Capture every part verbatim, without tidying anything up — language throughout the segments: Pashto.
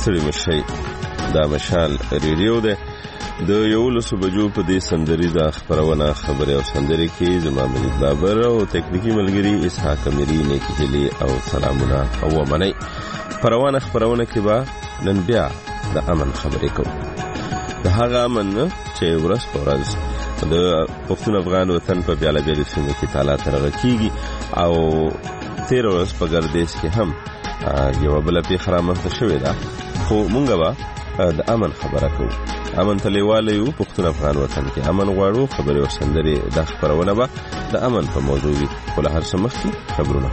ستړي مشي دا مشال ریډیو ده د یولسو بجو په دې سندریزه خبرونه خبرې او سندرې کې زما ملک بابر او تکنیکی ملګری اسحاق اميري نیکی هلي او سلامونه او منی پروانه خبرونه کې با نن بیا د امن خبرې کوو د هغه امن چې ورځ په ورځ د پښتون افغان وطن په بیاله بیاله سیمه کې تعالی ترغه کیږي او تیر ورځ په ګردیز کې هم یو بل په خرامه شوې ده خو مونږ به د امن خبره کوو امن تلیواله یو پښتون افغان وطن کې امن غواړو خبرې او سندرې د خبرونه به د امن په موضوع وي خو له هر څه مخکې خبرونه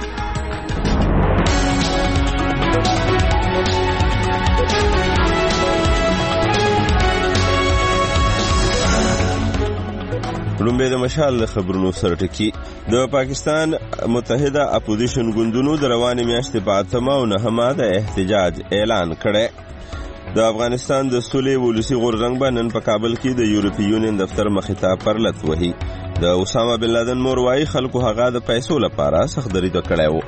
لومبه د مشال خبرونو سره ټکی د پاکستان متحده اپوزیشن ګوندونو د روانې میاشتې په اتمه او نهمه د احتجاج اعلان کړی د افغانستان د سولې ولسی غورځنګ به نن په کابل کې د یورپی یونین دفتر مخې ته پرلط وهي د اسامه بن لادن مور وايي خلکو هغه د پیسو لپاره سخت درید کړی و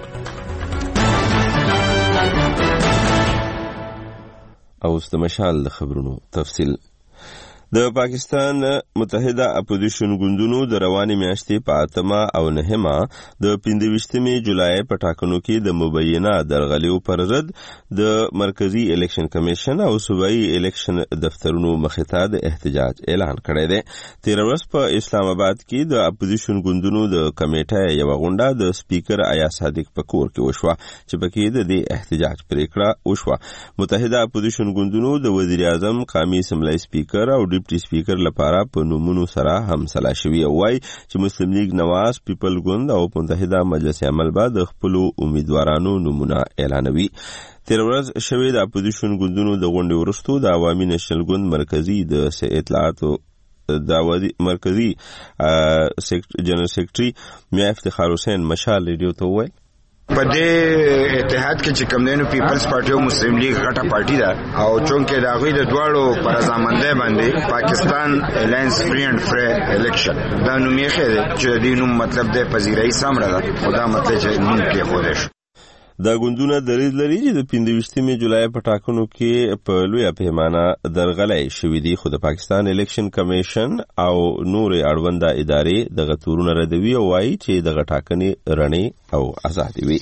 او د مشال خبرونو تفصیل د پاکستان متحده اپوزیشن ګوندونو د روانې میاشتې په اتمه او نهمه د پنځه جولای په ټاکنو کې د مبینه درغلیو پر ضد د مرکزی الیکشن کمیشن او صوبایي الیکشن دفترونو مخې ته د احتجاج اعلان کړی دی تیر ورځ په اسلام آباد کې د اپوزیشن ګوندونو د کمیټه یو غونډه د سپیکر آیا صادق په کور کې وشوه چې پکې د دې احتجاج پریکړه وشوه متحده اپوزیشن ګوندونو د وزیر اعظم قومي اسمبلی سپیکر او ډیپټي سپیکر لپاره په نومونو سره همسلا شوی او وايي چې مسلم لیگ نواز پیپل ګوند او متحده مجلس عمل به د خپل امیدوارانو نومونه اعلانوي تیر ورځ شوی د اپوزیشن ګوندونو د غونډې وروسته د عوامي نېشنل ګوند مرکزی د اطلاعات د مرکزی جنرال سیکریټري میا افتخار حسین مشال ریډیو ته وویل په دې اتحاد کې چې کمدینو پیپلز پارټي او مسلم لیگ غټه پارټي ده او چونکه دا غوی د دواړو پر ځامنده باندې پاکستان الینس فری اند فیر الیکشن دا نوم یې خېده چې دې نوم مطلب د پذیرای سمره ده خدا مطلب چې نوم کې خوده شي دا ګوندونه دریځ لري چې د پنځه جولای په ټاکنو کې په لویه پیمانه درغلۍ شوې دي خو د پاکستان الیکشن کمیشن او نور اړونده ادارې د غتورونو ردوي او وايي چې د غټاکنې رڼې او آزادي وي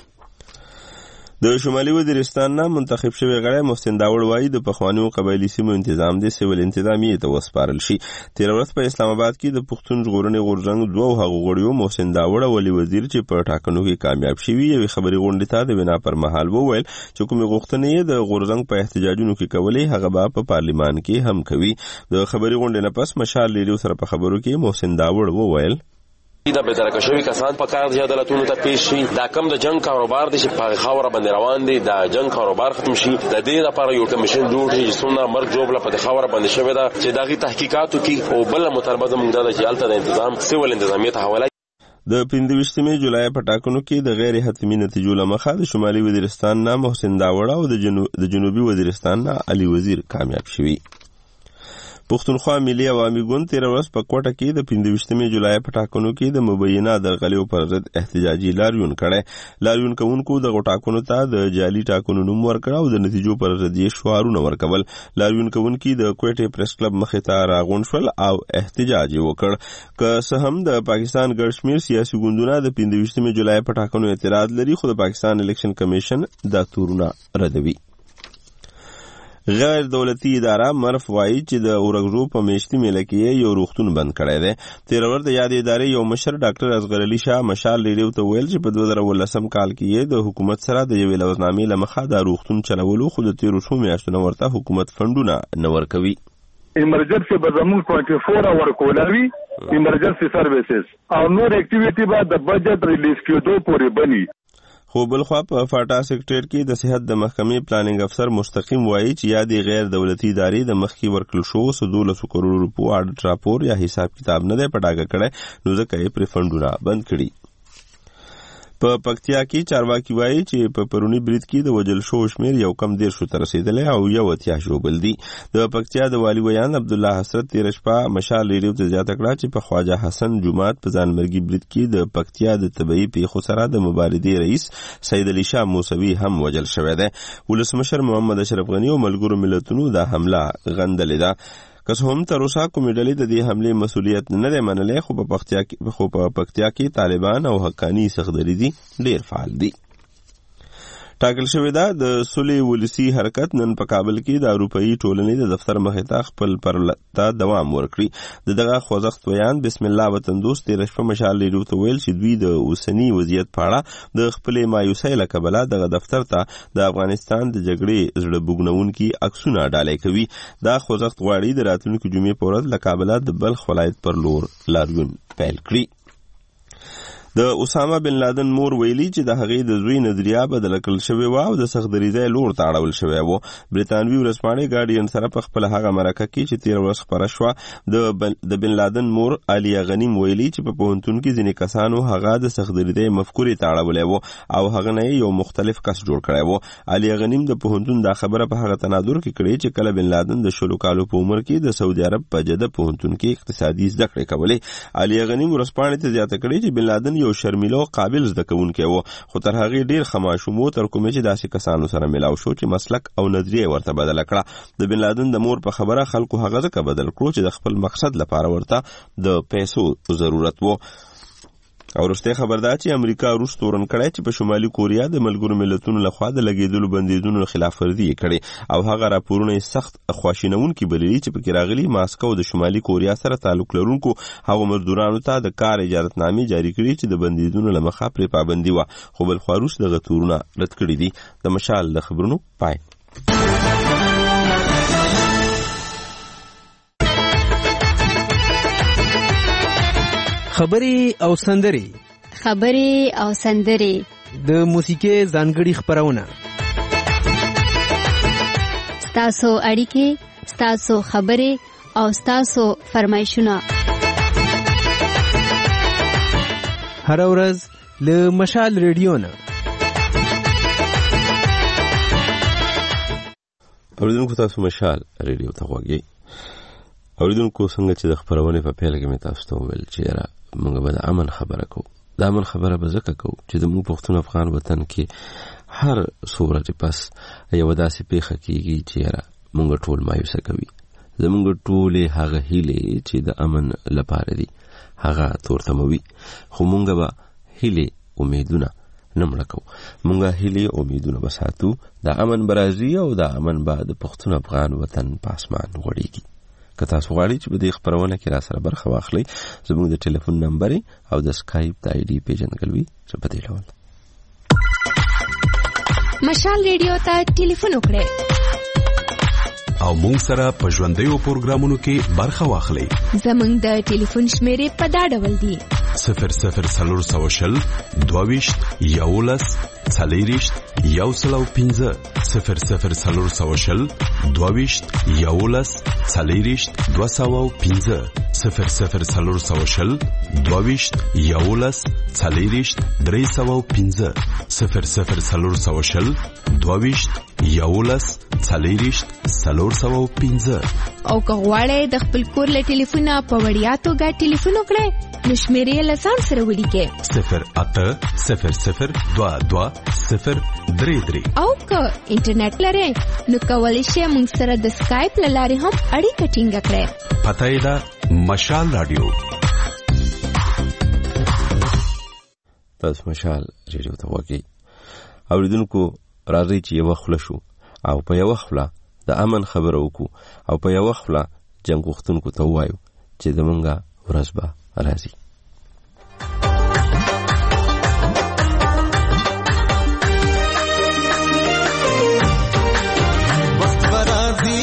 د شمالي وزیرستان نه منتخب شوی غړی محسن داوړ وايي د پخوانیو قبایلی سیمو تنظیم د سیول انتظامیه ته وسپارل شي تیر ورځ په اسلام آباد کې د پښتون ژغورنې غورځنګ دوه هغو غړیو محسن داوړ او ولي وزیر چې په ټاکنو کې کامیاب شوي یو خبري غونډه ته د وینا پر مهال وویل چې کومې غوښتنې د غورځنګ په احتجاجونو کې کولې هغه به په پارلیمان کې هم کوي د خبري غونډې نه پس مشال لیډو سره په خبرو کې محسن داوړ وویل دا به درکه شوی کسان په کار دي عدالتونو ته پیش شي دا کم د جنگ کاروبار دي چې په خاوره باندې روان دي دا جنگ کاروبار ختم شي د دې لپاره یو کمیشن جوړ شي چې څونه مرګ جوړه په خاوره باندې شوی دا چې داغي تحقیقاتو کې او بل مطالبه زموږ د جالته د تنظیم سیول انتظامیه ته حواله د پنځه جولای په ټاکنو کې د غیر حتمی نتیجو لمخه د شمالي وزیرستان نه محسن داوړ او د جنوبي وزیرستان نه علي وزیر کامیاب شوي پښتونخوا ملي عوامي ګوند تیر ورځ په کوټه کې د پنځه جولای په ټاکنو کې د مبینه درغلیو پر ضد احتجاجي لاریون کړي لاریون کوونکو د ټاکنو ته د جعلي ټاکنو نوم ورکړ او د نتیجو پر ضد یې شعارونه ورکول لاریون کوونکو د کوټه پریس کلب مخې ته راغون شول او احتجاج وکړ که څه هم د پاکستان ګرشمیر سیاسي ګوندونه د پنځه جولای په ټاکنو اعتراض لري خو د پاکستان الیکشن کمیشن دا تورونه ردوي غیر دولتي اداره مرف وايي چې د اورګزو په میشتي میله کې یو روغتون بند کړی دی تیر ورځ د یاد ادارې یو مشر ډاکټر اصغر علي شاه مشال ریډیو ته ویل چې په دوه زره ولسم کال کې د حکومت سره د یوې لوزنامې لمخه د روغتون چلولو خو د تیرو شو میاشتو ورته حکومت فندونه نه ورکوي ایمرجنسي به زموږ ټوئنټي فور اور کولوي ایمرجنسي سرویسز او نور اکټیویټي به د بجټ ریلیز کېدو پورې بني خو بلخوا په فاټا سیکټریټ کې د صحت د محکمې پلانینګ افسر مستقیم وایي چې یادې غیر دولتي ادارې د مخکې ورکړل شو دولس کروڑ روپو اډټ راپور یا حساب کتاب نه دی په ډاګه کړی نو ځکه یې پرې فندونه بند کړي په پکتیا کې چارواکي وایي چې په پرونی برید کې د وجل شو شمیر یو کم دیر شو تر رسیدلی او یو اتیا ژوبل دي. د پکتیا د والي ویان عبدالله حسرت تیر شپه مشال ریډیو ته زیاته کړه چې په خواجه حسن جومات په ځانمرګي برید کې د پکتیا د طبي پیښو سره د مبارزې رئیس سید علي شاه موسوي هم وجل شوی دی. ولسمشر محمد اشرف غني او ملګرو ملتونو دا حمله غندلې ده. که هم تر اوسه کومې ډلې د دې حملې مسؤلیت نه دی منلی، خو په پکتیا کې خو په پکتیا کې طالبان او حقانی سخدریزي ډیر فعال دي. ټاکل شوې ده د سولې ولسي حرکت نن په کابل کې د اروپایي ټولنې د دفتر مخې ته خپل پرلته دوام ورکړي. د دغه خوځښت ویان بسم الله وطن دوست تېره شپه مشال ریډیو ته ویل چې دوی د اوسني وضعیت په اړه د خپلې مایوسۍ له کبله دغه دفتر ته د افغانستان د جګړې زړه بوږنونکي عکسونه ډالۍ کوي. دا خوځښت غواړي د راتلونکي جمعې په ورځ له کابله د بلخ ولایت پر لور لاریون پیل کړي. د اسامه بن لادن مور ویلي چې د هغې د زوی نظریه بدله کړل شوې وه او د سخدریزۍ لور ته اړول شوی و. بریتانوي ورځپاڼې ګارډین سره په خپله هغه مرکه کې چې تېره ورځ خپره شوه د بن لادن مور عالیه غنیم ویلي چې په پوهنتون کې ځینې کسانو هغه د سخدریزۍ مفکورې ته اړولی و او هغه نه یې یو مختلف کس جوړ کړی و. عالیه غنیم د پوهنتون دا خبره په هغه تناظر کې کړې چې کله بن لادن د شلو کالو په عمر کې د سعودي عرب په جده پوهنتون کې اقتصادي زده کړې کولې. عالیه غنیم ورځپاڼې ته زیاته کړې چې بن لادن یو شرمیله قابل زده کوونکی و، خو تر هغې ډیر خماشوم و تر کومې چې داسې کسانو سره ملاو شو چې مسلک او نظریه ورته بدله کړه. د بن لادن د مور په خبره خلکو هغه ځکه بدل کړو چې د خپل مقصد لپاره ورته د پیسو ضرورت و. او وروستی خبر دا چې امریکا روس تورن کړی چې په شمالي کوریا د ملګرو ملتونو لخوا د لګېدلو بندیزونو خلاف ورزي یې کړې او هغه راپورونه یې سخت خواشینونکي بللي چې پکې راغلي ماسکو د شمالي کوریا سره تعلق لرونکو هغو مزدورانو ته د کار اجازتنامې جاري کړي چې د بندیزونو له مخه پرې پابندي وه، خو بلخوا روس دغه تورونه رد کړي دي. د مشال د خبرونو پای. خبري او سندري خبري او سندري د موسیقي ځانګړي خبرونه ستاسو اړیکې ستاسو خبري او ستاسو فرمایشونه هر ورځ له مشال ریډیو نه. اوریدونکو تاسو مشال ریډیو ته غوږی. اوریدونکو څنګه چې د خبرونې په پیل کې مې تاسو ته وویل چې را موږ به د امن خبره کوو. د امن خبره به ځکه کوو چې زموږ پښتون افغان وطن کې هر څو ورځې پس یوه داسې پیښه کېږي چې یاره موږ ټول مایوسه کوي. زموږ ټولې هغه هیلې چې د امن لپاره دي هغه تورتموي، خو موږ به هیلې امیدونه نه مړه کوو. موږ هیلې امیدونه به ساتو. د امن به راځي او د امن به د پښتون افغان وطن په اسمان غوړېږي. که تاسو غواړئ چې په دې خپرونه کې را سره برخه واخلئ، زموږ د ټلیفون نمبر او د سکایپ د آی ډي پیژندګلوي چې په دې ډول مشال ریډیو ته ټلیفون وکړئ او موږ سره په ژوندیو پروګرامونو کې برخه واخلئ. زموږ د ټلیفون شمیرې په دا ډول دي: صفر صفر څلور سوه شل دوه ویشت یولس څلېرویشت یو سل او پنځه صفر صفر څلور سوه شل دوه ویشت یولس څلېرویشت دوه سوه او پنځه صفر صفر څلور سوه شل دوه ویشت یولس څلېرویشت درې سوه او پنځه صفر صفر څلور سوه شل دوه ویشت یولس څلېرویشت څلور سوه او پنځه. او که غواړئ د خپل کور له ټلیفونه په وړیا توګه ټلیفون وکړئ نو شمیرې یې له ځان سره ولیکئ: صفر اته صفر صفر دوه دوه صفر درې درې. او که انټرنیټ لرئ نو کولی شئ موږ سره د سکایپ له لارې هم اړیکه ټینګه کړئ. پته یې ده مشال راډیو. تاسو مشال ریډیو ته غوږی. اوریدونکو راځئ چې یوه خوله شو او په یوه خوله د امن خبره وکړو او په یوه خوله جنګ غوښتونکو ته ووایو چې زمونږ ورځ به راځي. وخت به راځي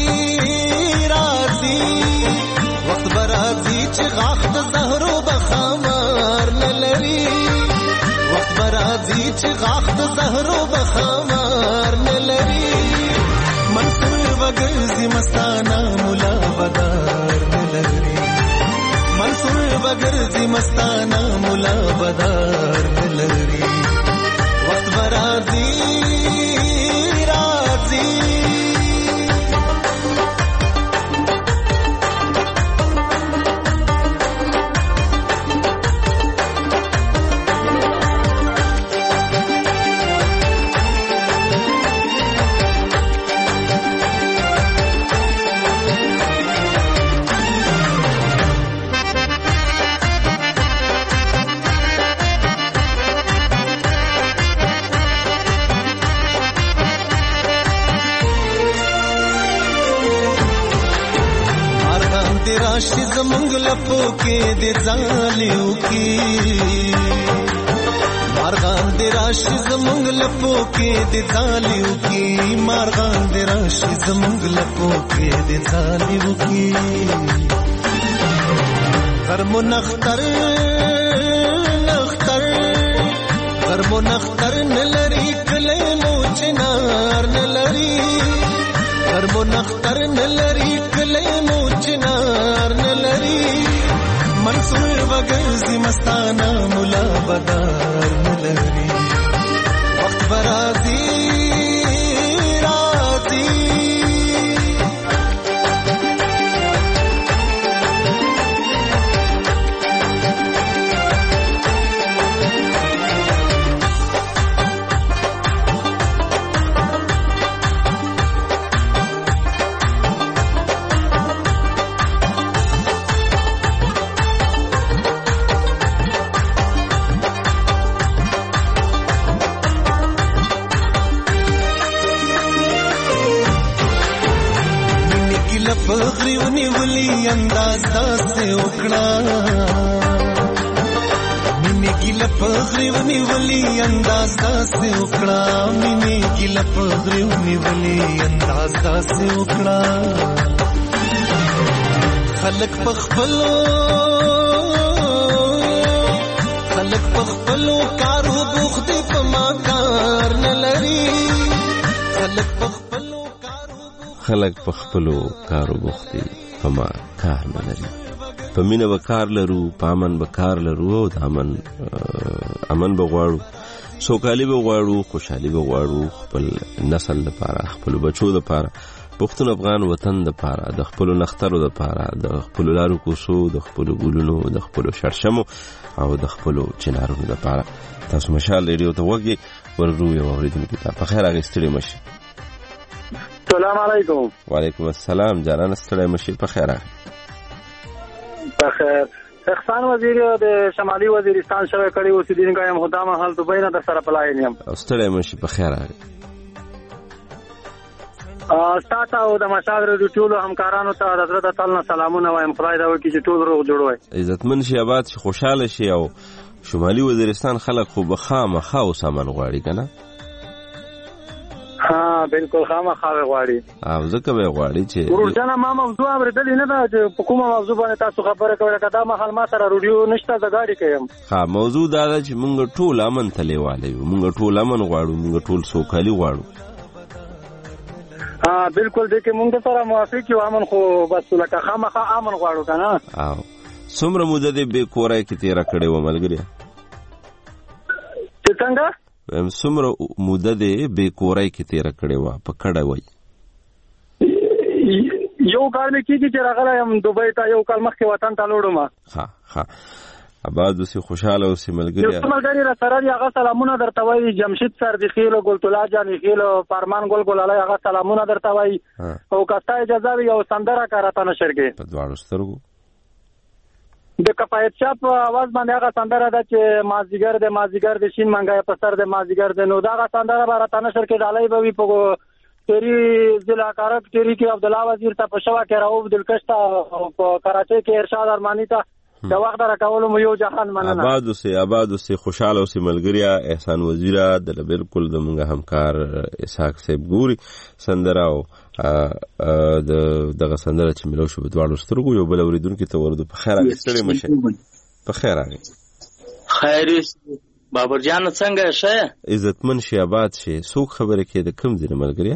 راځي وخت به راځي چې غاښ د زهرو به خمار نه لري. وخت به راځي چې غاښ د زهرو به خمار نه لري. منصور وګرځي مستانه مولا بدار نه لري. منصور وګرځي مستانه مولا بدار نلري وخت برازي رازي راشي زمونږ لپو کې د ځالیو کې مارغان د راشي زمونږ لپو کې د ځالیو کې مارغان د راشي زمونږ لپو کې د ځالیو کې غرمو نختر نختر غرمو نختر نلري کله مو چنار نلري غرمو نختر نلري کله مو چنار نلري منصور وګرځي مستانه مولا بدار نلري وخت برازي رازي پغری ونیولی انداز داسې وکړه مینې ګیله پغری ونیولی انداز داسې وکړه مینې ګیله پغری ونیولی انداز داسې وکړه خلک پخپلو خلک پخپلو کارو بوخت په ما کار نه لري خلک پخپلو خلک په خپلو کارو بوختي په ما کار نه لري په مینه به کار لرو په امن به کار لرو او د امن امن به غواړو سوکالي به غواړو خوشحالي به غواړو خپل نسل لپاره خپل بچو لپاره پښتون افغان وطن لپاره د خپل نخترو لپاره د خپل لارو کوسو د خپل ګلونو د خپل شرشمو او د خپل چنارونو لپاره تاسو مشال ریډیو ته وګورئ وررو یو اوریدونکو ته په خیر اغستړي مشي السلام علیکم. وعلیکم السلام جانان ستړی مشي په خیر په خیر احسان وزیر د شمالي وزیرستان شوی کړي اوسیدونکو یم خدام حال دوبۍ نه در سره پلاین یم ستړی مشي په خیر تاسو او د مشاور د ټولو همکارانو ته د زړه د تل نه سلامونه وایم خدای دا وکړي چې ټول روغ جوړ وي عزتمن شي آباد شي خوشاله شي او شمالي وزیرستان خلک خو بخامه خاو سامان غواړي کنه ها بالکل خامخا غواړي او ځکه به غواړي چې ورځنه ما موضوع اوریدلې نه ده چې په کومه موضوع باندې تاسو خبره کوئ کدا مخال ما سره رادیو نشته د گاډي کوم ها موضوع دا ده چې موږ ټول امن تلېواله یو موږ ټول امن غواړو موږ ټول سوکالي غواړو ها بالکل دې کې موږ سره موافق یو امن خو بس لکه خامخا امن غواړو کنه او څومره موده دې به کورای کې تیر کړې و ملګری چې څنګه هم څومره موده دې به کورای کې تیر کړې و په کډه وای یو کال مې کېږي چې راغلی یم دوبۍ ته یو کال مخکې وطن ته لاړم ها ها آباد اوسې خوشحاله اوسې ملګري یو ملګري را سره دی هغه سلامونه درته وایي جمشید سر د خیلو ګلطلا جان خیلو فرمان ګل ګلالی هغه سلامونه درته وایي او که ستا اجازه وي یو سندره که راته نشر کړې په دواړو سترګو د کفایت شاه په اواز باندې هغه سندره ده چې مازدیګر د مازدیګر د شین منګی په سر د مازدیګر د نو دا هغه سندره به راته نشر کې ډالۍ به وي په تیری ضلع کارک تیری کې عبدالله وزیر ته په شوه کې راوب دلکش ته په کراچۍ کې ارشاد ارمانی ته د وخت راکولو مو یو جهان مننه آباد اوسې آباد اوسې خوشحاله اوسې ملګریا احسان وزیره د بالکل زموږ همکار اسحاق صاحب ګوري سندره او د دغه سندره چې ملو شو په دواړو سترګو یو بل اوریدونکي ته ورده په خیر راغلی مشه په خیر راغلی خیر بابر جان څنګه شه عزتمن شي آباد شي څوک خبره کې د کم ځای ملګریا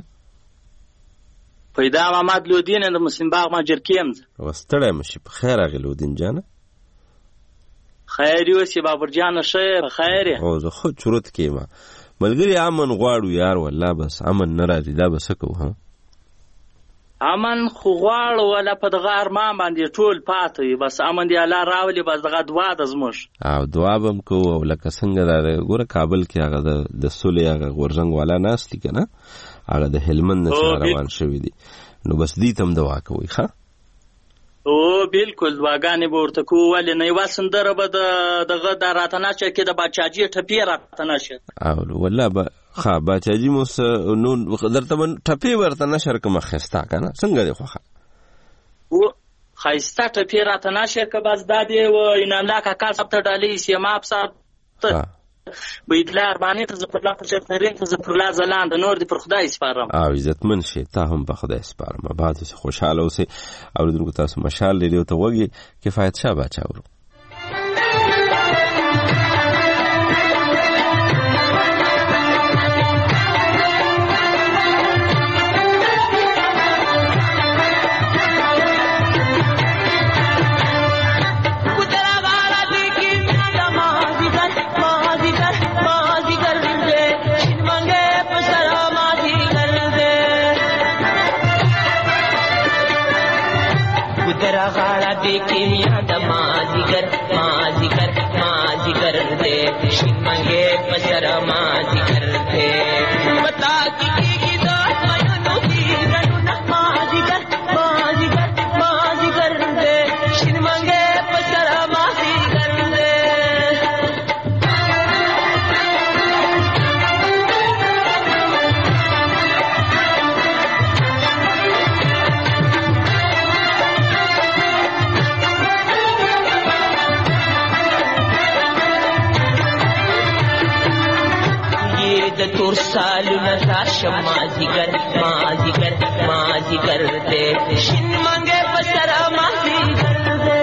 پیدا محمد لودین د مسلم باغ ما جرکیم واستړی مشه په خیر راغلی لودین جان خیر یو سی بابر جان شه خیر او زه خو چورت کېما ملګری امن غواړو یار والله بس امن نه راځي دا بس کو ها امن خو غواړو ولا په دغه ارمان باندې ټول پاتې بس امن دی الله راولي بس دغه دعا د زموږ او دعا بم کو او لکه څنګه دا ګوره کابل کې هغه د سولې هغه غورځنګ والا ناس دي کنه هغه د هلمند نه روان شوی دي نو بس دې تم دعا کوي ښا او بالکل دعاګانې به ورته کوو ولې نه یوه سندره به دغه د راتناشه کې د باچاجي ټپې راتناشه او والله به ښه باچاجي مو نو درته به ټپې ورته نشر کومه ښایسته که نه څنګه دی خوښه ښایسته ټپې راتناشه که بس دا دی و اناملا کاکا صاحب ته ډالۍ سیماب صاحب ته بیدله ارماني ته زفرالله په شرطنرین ته زفرالله ځلانده نور دی پر خدای سپارم او عزتمن شي تا هم په خدای سپارم بعد اوسې خوشحاله اوسئ اورېدونکو تاسو مشال ریډیو ته وږي کفایت شاه باچا ورو kimia da mazigar mazigar mazigar de shin mange pasara mazigar de bata ki ki da mayano ki ranuna mazigar mazigar mazigar de shin mange pasara mazigar de तोर सालू नशा माजिगर माजिगर माजिगर दे शिन मंगे बसरा माजिगर दे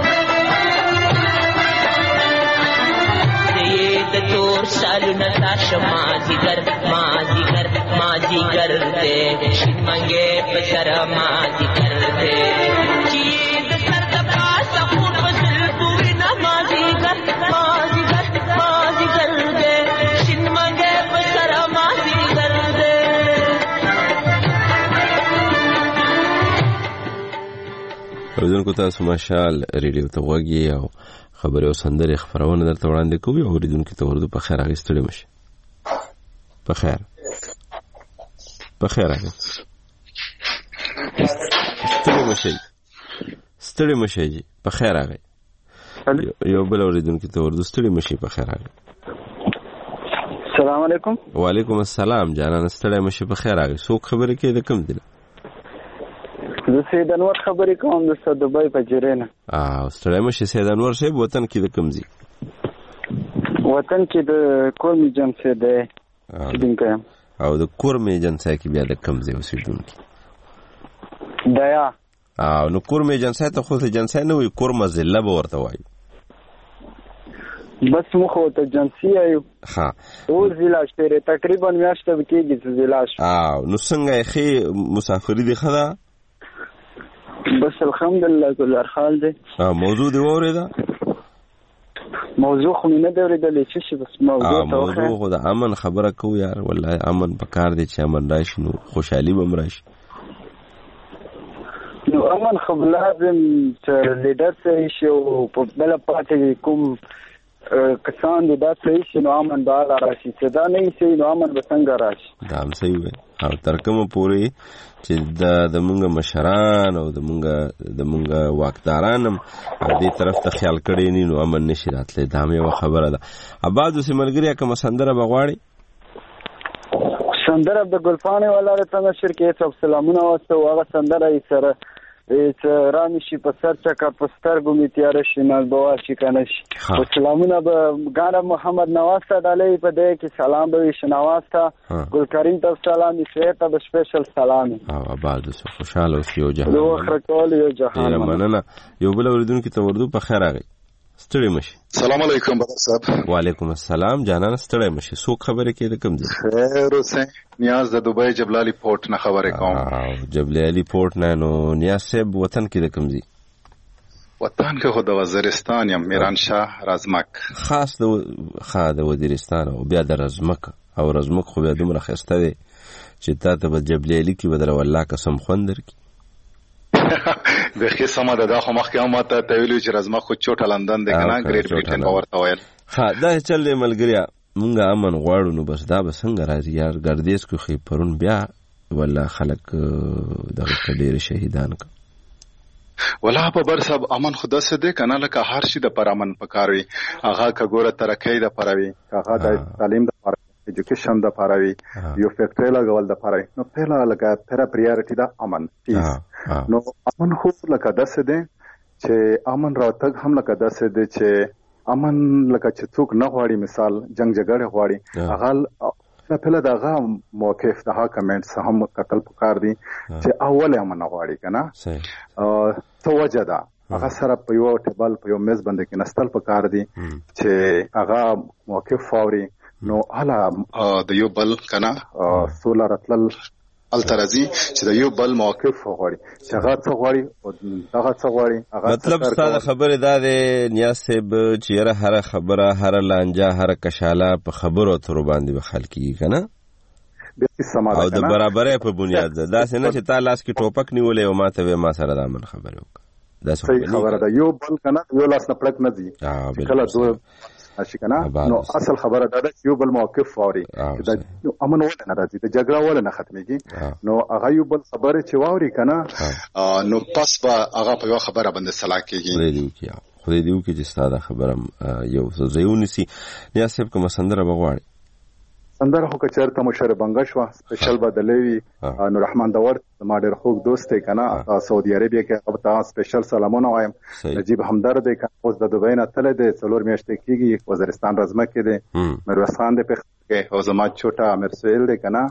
ये तोर सालू नशा माजिगर माजिगर माजिगर दे शिन मंगे बसरा माजिगर दे चीज सर दबा सकून बसल पूरी ना माजिगर माजिगर माजिगर दे शिन मंगे اوریدونکو تاسو مشال ریډیو ته وږي او خبرې او سندرې خپرونه درته وړاندې کوي او اوریدونکو ته ورته په خیر راغستلې مشي په خیر په خیر راغی ستړي مشي ستړي مشي په خیر راغی یو بل اوریدونکو ته ورته ستړي مشي په خیر راغی السلام علیکم وعلیکم السلام جانان ستړي مشي په خیر راغی څوک خبرې کوي د کوم دی زه سید انور خبرې کوم د دبي په جرینا او ستړی مشه سید انور صاحب وطن کې د کوم ځای وطن کې د کورمي جنسه ده چې او د کورمي جنسه کې بیا د کوم ځای اوسېدونکي دیا او نو کورمي جنسه ته خو ته جنسه نه وي کورمه ضلع به ورته وایي بس مخه ته جنسي ایو ها او ضلع شته تقریبا میاشته کېږي ضلع او نو څنګه یې مسافری دی خدا بس الحمدلله کل حال دی موضوع دی اوریدا موضوع خو نه دی اوریدلې چې بس موضوع ته موضوع خو د امن خبره کو یار والله امن پکار دی چې امن راشي نو خوشحالي بم راشي نو امن خو لازم چې لیډر صحیح شي او په بل پاتې کوم کسان دي دا صحیح شي نو امن به راشي چې دا نه شي نو امن به څنګه راشي دا هم صحیح وي او تر کومه پورې چې دا د مونږ مشران او د مونږ د مونږ واکداران هم دې طرف ته خیال کړي نه نو امن نشي راتلی دا هم یوه خبره ده اباد اوسې ملګري کومه سندره به غواړي سندره د ګلپانې والا راته نشر کې څو سلامونه واسطه او هغه سندره یې سره چې رامي شي په سر چکه په سترګو مې تیاره شي نال بوا شي که نه شي او سلامونه به ګانا محمد نواز ته ډالۍ په دی کې سلام به وي شنواز ته ګل کریم ته سلام وي سویې ته به سپیشل سلام وي او آباد اوسه خوشحاله اوسې یو جهان د وخره کول یو جهان ډېره مننه یو بل اورېدونکي ته وردو په خیر راغی ستړی مشي سلام علیکم بدر صاحب وعلیکم السلام جانان ستړی مشي څوک خبرې کوي د کوم ځای خیر اوسئ نیاز د دوبۍ جبلالي پورټ نه خبرې کوم او جبلالي پورټ نه نو نیاز صاحب وطن کې د کوم ځای وطن کې خو د وزیرستان یم میران شاه رزمک خاص د خا د وزیرستان او بیا د رزمک او رزمک خو بیا دومره خسته دی چې تا ته به جبلیلی کې بدل والله قسم خوندر کی د خې سم ده دا خو مخکې هم ته ته ویلو چې رزمک خو چوټ لندن دی کنه ګریټ بریټن ورته ویل ها دا چل دی ملګریا مونږه امن غواړو نو بس دا به څنګه راځي یار ګردیز کو خې پرون بیا والله خلک دغه ډېر شهیدان ک ولا په بر صاحب امن خدا سه دې کنه لکه هر شي د پر امن پکاروي هغه کګوره ترقې د پروي هغه د تعلیم د پر ایجوکیشن د پروي یو فیکټری لګول د پروي نو پهلا لکه تر پریارټی د امن پیس نو امن خو لکه د سه دې چې امن راوتګ هم لکه د سه دې چې امن لکه چې څوک نه غواړي مثال جنگ جګړه غواړي هغه پهلا دغه موقف دغه کمنټس هم قتل پکار دي چې اول امن غواړي کنه او توجه ده هغه سره په یو ټیبل په یو میز باندې کې نستل پکار دي چې هغه موقف فوري نو اله د یو بل کنه سولر اتل الترازی چې د یو بل موقف غواړي چې هغه څه غواړي او هغه څه غواړي مطلب ستاسو خبره دا ده نیاز صاحب چې هر خبره هر لانجه هر کشاله په خبرو تر باندې بخل کیږي کنه او د برابرۍ په بنیاد ده دا څنګه چې تا لاس کې ټوپک نیولې او ماته ما سره دا من خبره وکړه دا صحیح خبره ده یو بل کنه یو لاس نه پړک نه دي کله دوه اشي کنه نو اصل خبره دا ده یو بل موقف فوري دا امن ول نه راځي د جګړه ول نه ختميږي نو هغه یو بل خبره چې واوري کنه نو پس به هغه په یو خبره باندې صلاح کیږي خو دې دیو کې چې ستاسو خبره یو څه زيونسي یا سب کوم سندره بغواړي سندره خو کچرته مشر بنګ شو سپیشل بدلوي نور رحمان داور ما ډېر خوږ دوست دی کنه سعودي عربیه کې او تا سپیشل سلامونه وایم نجیب همدرد دی کنه اوس د دوبۍ نه تل دی څلور میاشتې کېږي وزیرستان رزمک کې دی میرویس خان دی په کې او زما چوټا امیر سهیل دی کنه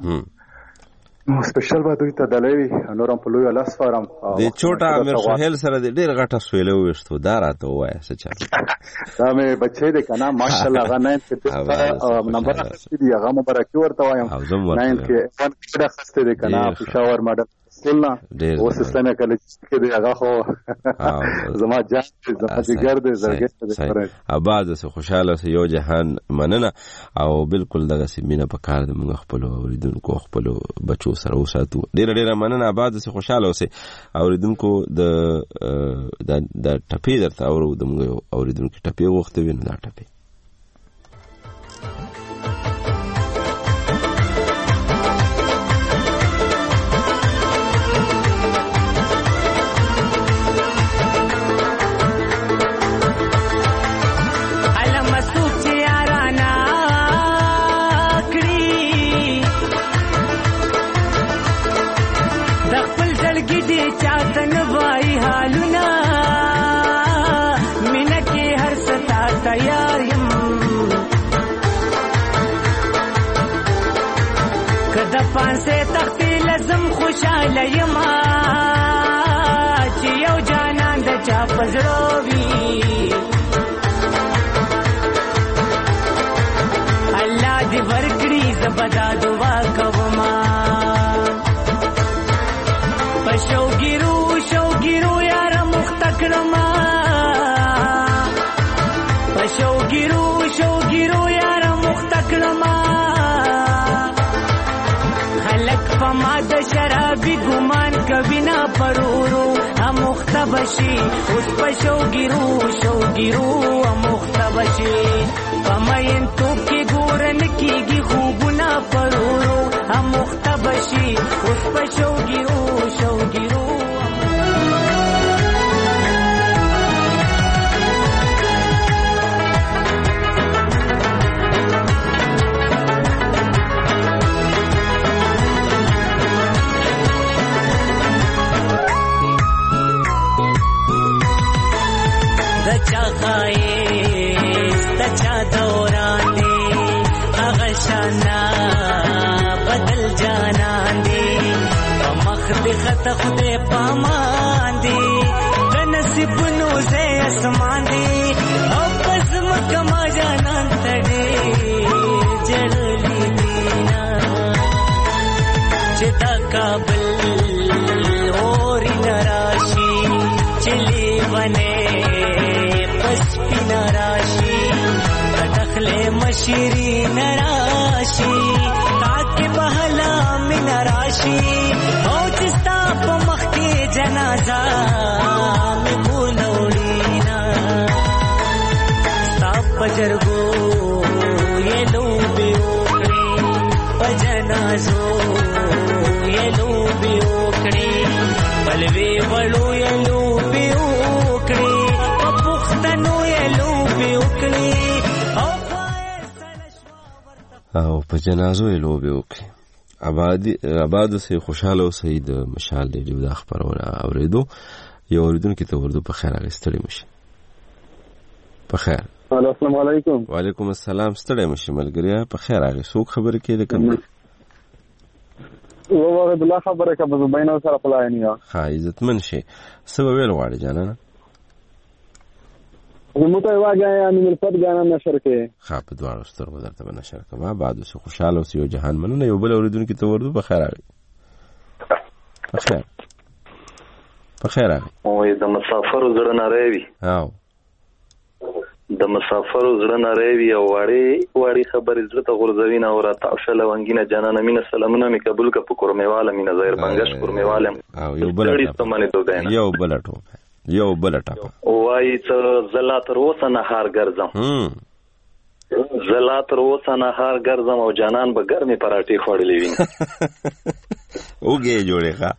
نو سپیشل به دوی ته دلوي نورم په لوی لاس فارم دی چوټا امیر سهیل سره ډېر غټه سویلو وشتو دا راته وایي څه چل دا مې بچی دی کنه ماشاءالله غا نه کې نمبر دی هغه مبارکي ورته وایم نه کې فن کړه خسته دی کنه پېښور ماډل سولنا او سیستم کله چې دی هغه خو زما جان زما جګر دی زړګی دی اباده سه خوشاله سه یو جهان مننه او بالکل دغه سیمینه په کار د موږ خپل اوریدونکو خپل بچو سره وساتو ډیر ډیر مننه اباده سه خوشاله اوسه اوریدونکو د د ټپی درته اورو د موږ اوریدونکو ټپی وخت ویني دا ټپی پانسه تختی لازم خوشاله یما چې یو جانان د چا پزړو وی الله دې ورکړي زبدا دعا کوما پښو ګیرو شو ګیرو یار مختکرما پښو ګیرو شو ګیرو یار مختکرما فما د شرابي ګمان کبینا پرورو هم مختبشي اوس پښو ګیرو شو ګیرو هم مختبشي فماین تو کې ګورن کېږي خوبنا پرورو هم مختبشي اوس پښو ګیرو شو ګیرو چا دوران دی اغشانا بدل جانان دی مخ دی خط خدای پامان دی د نصیب نو زه اسمان دی او پس مکما جانان تړي جړلی دینا چې دا کابل اور نراشي چلی لیمنه پس پینا راشي تخله مشيري نراشي تاکي بهلا من راشي او چستا په مخ کې جنازه مې ګولوړینا ستا پجرګو یې لوبي وکړي په جنازو یې لوبي وکړي بلوي وړو یې لوبي وکړي په پښتنو یې لوبي وکړي او په جنازو یې لوبې وکړي. آبادي آبادو سه خوشاله اوسئ. د مشال ریډیو د خبرونه اورېدو یو اوریدونکو ته ورته په خیر اغستړی مشي. په خیر. السلام علیکم. وعلیکم السلام. ستړی مشي ملګریا. په خیر اغه څوک خبرې کوي د کوم؟ و وغه بلا خبره کا په بینه سره پلان یا. ها عزتمن شي. سبب ویل غواړي جانانه. زموږ ته واګه یا نیمل پد غانا نشر کې خا په دوه سترګو درته به نشر کما بعد سه خوشاله اوسې او جهان مننه یو بل اوریدونکو ته ورته په خیر راغی. په خیر. په خیر راغی. او د مسافر زړه ناروي. او د مسافر زړه ناروي او وړي وړي خبرې زړه ته غورځوي نه او راته اوشله وانګینه جانانه مینه سلامونه می قبول ک په کورمیواله مینه زهر بنگش کورمیواله او یو بل یو بل ټوپ یو بل ټاپه وای ته زلا تر اوسه نه هار ګرځم زلا تر اوسه نه هار ګرځم او جانان به ګرمي پراټي خوړلې وي اوګه جوړه ښا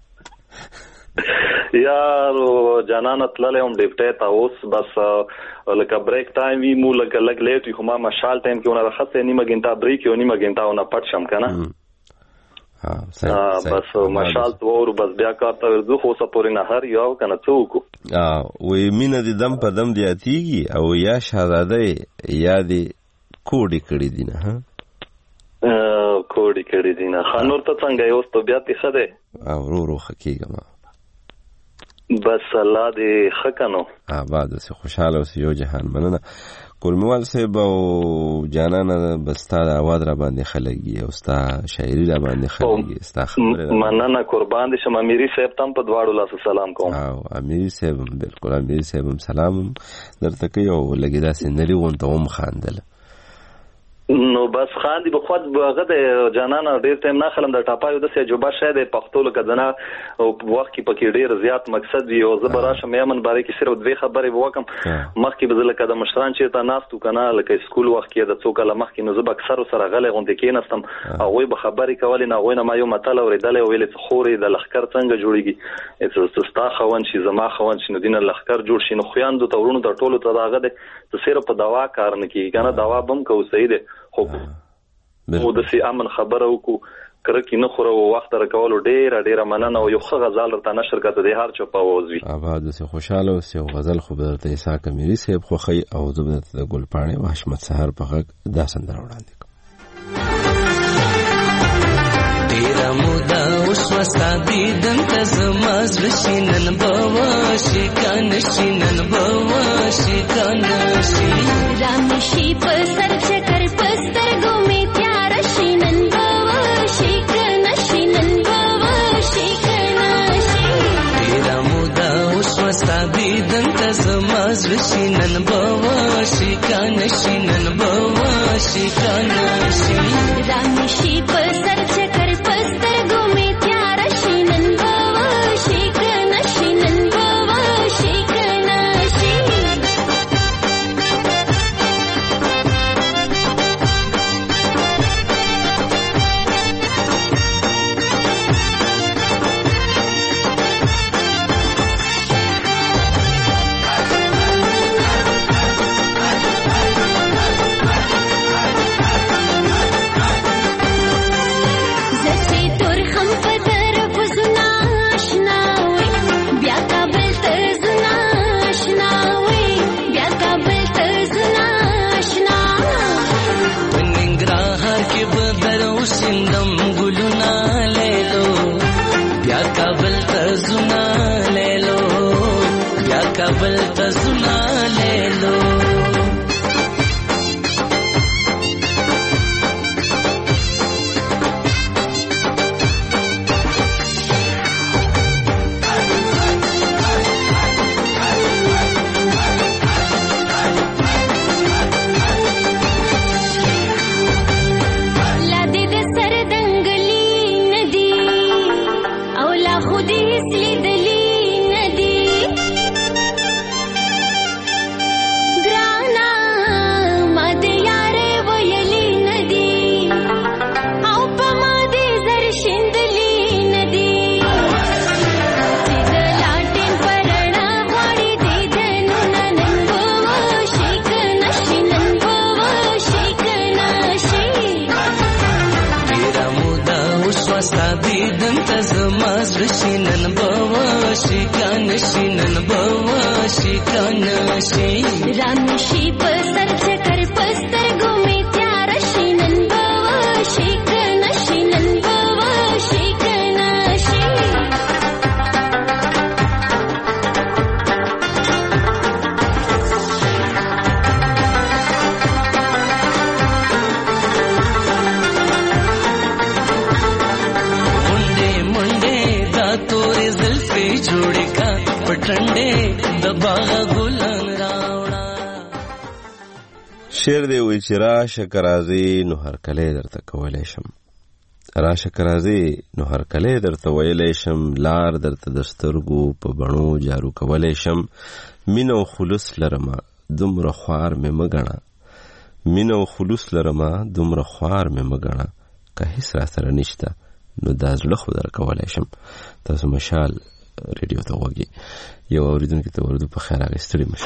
یارو جانان تللې هم ډیپټه تا اوس بس لکه بریک ټایم وی مو لکه لګ لیټ خو ما مشال ټایم کې ونه راخته نیمه ګنټه بریک یو نیمه ګنټه ونه پټ شم کنه ها بس مشال تو ور بس بیا کارته ورځو خو سپورې نه هر یو کنه څوک اه وې مینه دې دم په دم دی اتیږي او یا شهزاده یا دې کوډی کړی دی نه ها کوډی کړی دی نه خانور ته څنګه یو ست بیا تی خده او رو رو حقیقت بس الله دې خکنو آباد سه خوشاله اوسې یو جهان مننه کورمیوال صاحب او جانانه بستا د اواز را باندې خلګي او ستا شاعري را باندې خلګي ستا خبره مننه قربان دي شم امیری صاحب تم په دواړو لاس سلام کوم او امیری صاحب بالکل امیری صاحب سلام درته کوي او لګی دا سندري غونته هم خاندل نو بس خان دي بخواد بغه د جانانه ډیر ټیم نه خلم د ټاپایو د سجوبه شه د پښتو لکه دنا او وخت کې پکې ډیر زیات مقصد دی او زبراشه میمن باره کې صرف دوه خبرې وکم مخکې بزل کده مشران چې تا ناس تو کنه لکه سکول وخت کې د څوک له مخکې نو زب اکثر سره غلې غونډه کې نستم او وي به خبرې کولې نه غوینه ما یو متل اوریدل او ویل خوري د لخر څنګه جوړیږي چې سستا خوان شي زما خوان شي نو دینه لخر جوړ شي نو خویاندو ته ورونو د ټولو ته داغه د صرف په دوا کار نه کی کنه دوا بم کو صحیح ده خو او د سي امن خبره وکړو کړه کې نه خورو وخت راکول ډیر ډیر مننه او یو ښه غزل درته نشر کړه د هر چا په وځوي آباد سه خوشاله او سه غزل خو درته عیسی کمیری صاحب خو خي او زبدت د ګلپاڼه او حشمت سحر په غږ دا سندره وړاندې کوم ډیر مودا اوس وستا دي دنت زماز وشینن بوا شکان شینن بوا شکان شي رامشي په سر چکر پستر ګومې تیار شینن بوا شکان شینن بوا شکان شي ډیر مودا اوس وستا دي دنت زماز وشینن بوا شکان شینن بوا شکان شي رامشي په سر چکر پستر ګومې تیار شینن بوا شکان شینن بوا شکان شي دیدن ته زما زړه نن به شي کنه شي نن به شي کنه شي رام شي په سر چکر پستر ګومې تیار شي نن به شي کنه شي نن به شي کنه شي جوړی کا پټنډې د باغ ګلان راوړا شعر دی وی چې راشه کرازي نو هر کله درته کولای شم راشه کرازي نو هر کله درته ویلای شم لار درته دسترګو په بڼو جارو کولای شم مینو خلوص لرما دومره خوار مې مګڼه مینو خلوص لرما دومره خوار مې مګڼه که هیڅ را سره نشته نو دا زړه خو در کولای شم. تاسو مشال ریډیو ته وګورئ یو اوریدونکو ته ورته په خیر هغه ستړي مشه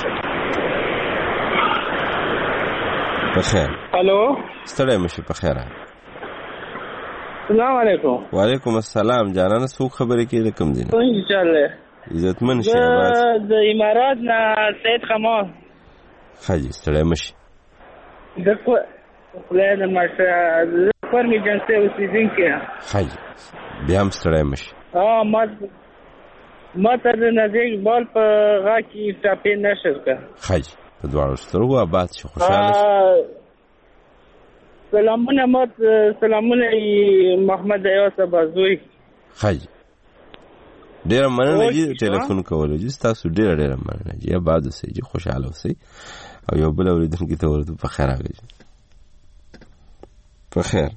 په خیر الو ستړي مشه په خیر السلام علیکم وعلیکم السلام جانانه څوک خبرې کوي د کوم دین ان شاء الله عزتمن شه आवाज د امارات نه سید خمار حاجی ستړي مشه د خپل مشه فرمی جنسه اوسیدونکو حاجی بیا هم ستړي مشه ها ما ما ته د نزدیک بال په غا کې ټاپې نشر کا حاجی په دواړو سترګو آباد شي خوشاله سلامونه مات سلامونه محمد ایاس بازوی حاجی ډیر مننه چې ټلیفون کولو چې تاسو ډیر ډیر مننه چې آباد اوسئ چې خوشاله اوسئ او یو بل اوریدونکو ته ورته په خیر راغلی په خیر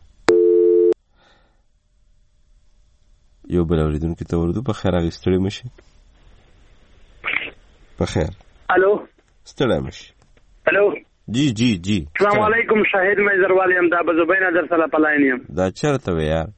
یو بل اوریدونکو ته ورته په خیر راغلی ستړي مشه په خیر الو ستړي مشه الو جی جی جی السلام علیکم شاهد مې زروالی ام دا بزبین در سره پلاینیم دا چرته و یار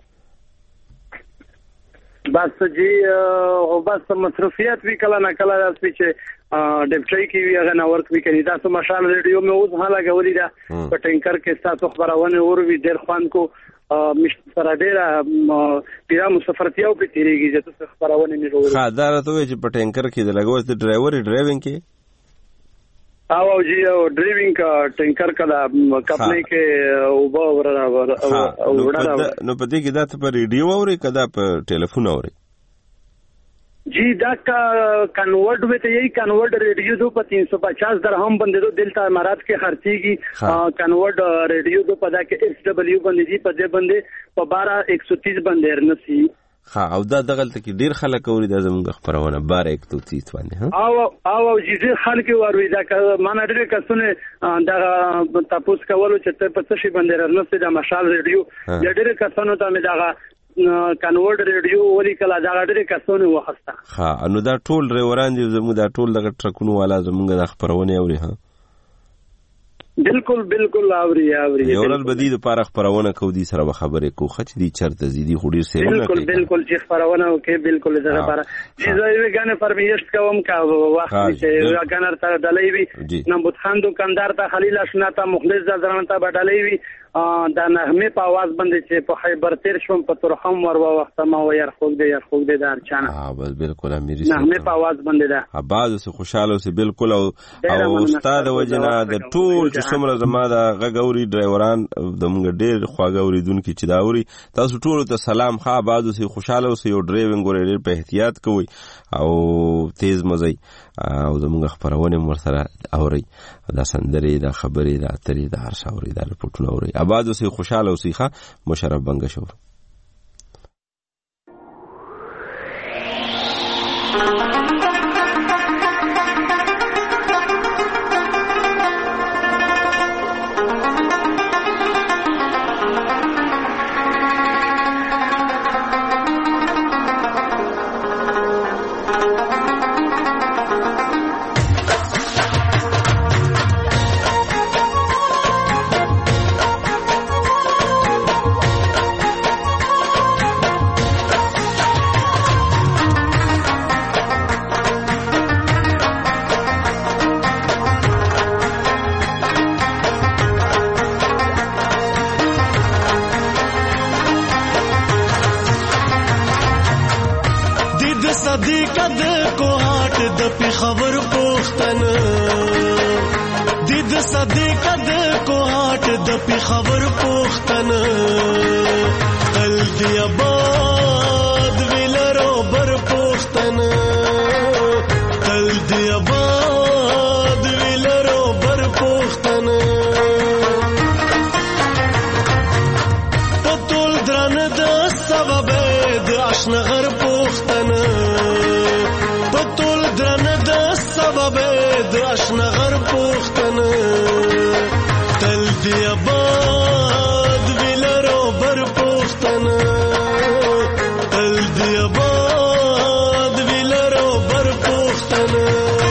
بس جی او بس مصروفیت وی کله نه کله داسې چې ډیپټي کې وی هغه نه ورک وی کني تاسو مشال ریډیو مې اوس حالا غوړی دا په ټینکر کې تاسو خبرونه اور وی ډیر خوان کو مش سره ډیر پیرا مسافرتیاو په تیریږي چې تاسو خبرونه نه غوړی ها دا راته وی چې په ټینکر کې د لګوي د ډرایور ډرایوینګ کې او او جی او ډرایوینګ کا ټینکر کدا کپنی کې او با ورا ورا نو په دې کې دا ته په ریډیو اوري کدا په ټلیفون اوري جی دا کا کنورټ وته یی کنورټ ریډیو دو په تین سو پچاس درهم باندې دو دلته امارات کې خرچيږي کنورټ ریډیو دو په دا کې ایس ډبلیو باندې جی په دې باندې په بارہ ایک سو تیس باندې ارنسی ها او دا دغه ته کې ډیر خلک اوري دا زموږ خبرونه بارہ ایک سو تیس باندې ها او او جی ډیر خلک وروي دا مانه ډیر کسونه دا تاسو کولو چې ته په څه شي باندې ارنسی دا مشال ریډیو ډیر کسانو ته مې دا کنورټ ریډیو ولي کله دا ډېر کسونه وخسته ها نو دا ټول ډرایوران دي زموږ دا ټول دغه ټرکونو والا زموږ د خبرونه اوري ها بالکل بالکل اوري اوري یو ورځ بدی د پاره خبرونه کو دي سره خبرې کو خچ دي چرته زیدي خوري سره نه بالکل بالکل چې خبرونه کوي بالکل زره لپاره چې زوی غانه پرمیشت کوم کا وخت چې غانر ته دلای وي نمبود خان دکاندار ته خلیل اشنا ته مخلص ځران ته بدلای وي دا نغمه په आवाज باندې چې په خیبر تیر شوم په ترخم ور وخت ما و ير خوګ دي ير خوګ دي دار چانه ها بس بالکل امیری نغمه په आवाज باندې ده آباد سه خوشاله سه بالکل او او استاد وجنا د ټول چې څومره زما د غغوري ډرایوران د مونږ ډېر خواګوري دونکو چې دا اوري تاسو ټول ته سلام ها آباد سه خوشاله سه یو ډرایوینګ ور ډېر په احتیاط کوي او تیز مزي او زموږ خبرونه مر سره اوري دا سندري دا خبري دا اتري دا هر څاوري دا رپورټونه اوري آباد اوسې خوشاله اوسې ښه مشرف بنګ شو صدیق د کوهاټ د پیښور پښتنه د صدیق د کوهاټ د پیښور پښتنه تل دی آباد ویلرو بر پښتنه تل دی آباد ویلرو بر پښتنه پتول درن د سبب د اشنغر پښتنه پتول درن د سبب د اشنغر پښتنه تل دی آباد ویلرو بر پښتنه تل دی آباد ویلرو بر پښتنه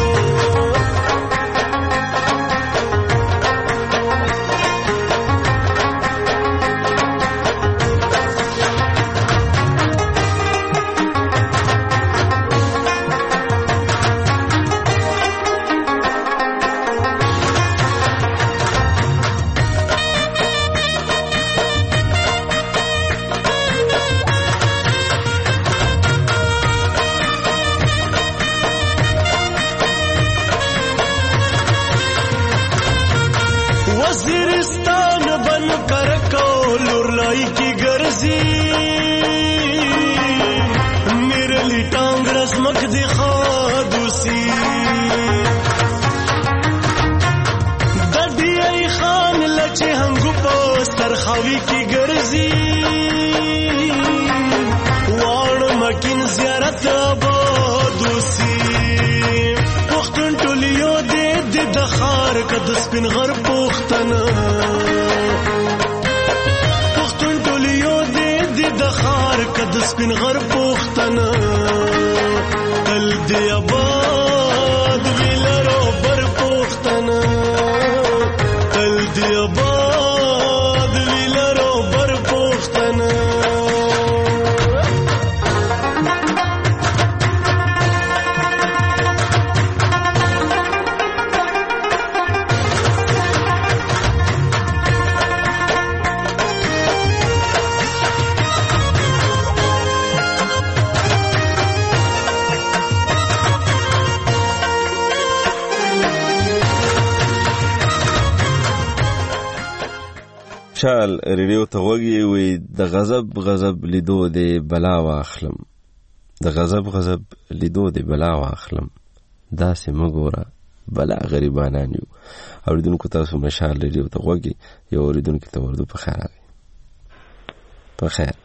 वजीरिस्तान बन कर को लुरलाई की गर्जी मिरली टांग रस्मक दिखा दूसी दडियाई खान लचे हंगु पोस्टर खावी की गर्जी वाण मकिन जियारत आबादूसी पुख्तन टोलियो दे दे दखार कदस बिन घर पुख्तना पुख्तन टोलियो दे दे दखार कदस बिन घर पुख्तना कल दे आबाद विलरो बर पुख्तना कल दे आबाद विलरो बर पुख्तना شال ریډیو ته وږي وي د غضب غضب لیدو دی بلا واخلم د غضب غضب لیدو دی بلا واخلم داسې مګوره بلا غریبانان یو اوریدونکو تاسو مشال ریډیو ته وږي یو اوریدونکو ته ورده په خیر راغی په خیر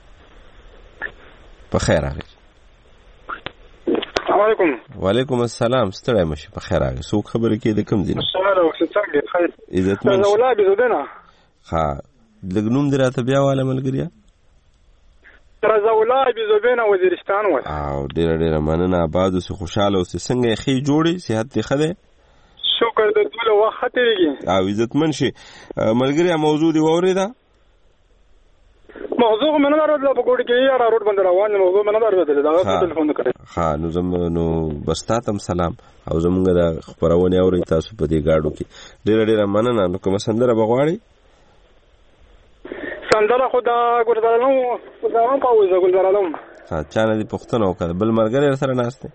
په خیر راغی السلام علیکم وعلیکم السلام ستړی مشه په خیر راغی څوک خبرې کې د کم دي سلام علیکم څنګه خیر عزتمن زه ولادي زدنه ها لګنوم دراته بیا والا ملګریا رضا الله بزوبینه وزیرستان و او ډیر ډیر مننه آباد او خوشاله او څنګه خې جوړي صحت ته خده شکر د ټول وخت تیریږي او عزتمن شي ملګریا موضوع دی وریدا موضوع منه راځي په ګوډ کې یا روډ باندې روان موضوع منه راځي دا ټلیفون کړی ها نو زم نو بستاتم سلام او زمونږ د خبرونه اوري تاسو په دې گاډو کې ډیر ډیر مننه نو کوم سندره بغواړي سندره خدا ګورځالم ګورځالم پاوځه ګورځالم ها چانه دې پښتنه وکړه بل مرګره سره ناشته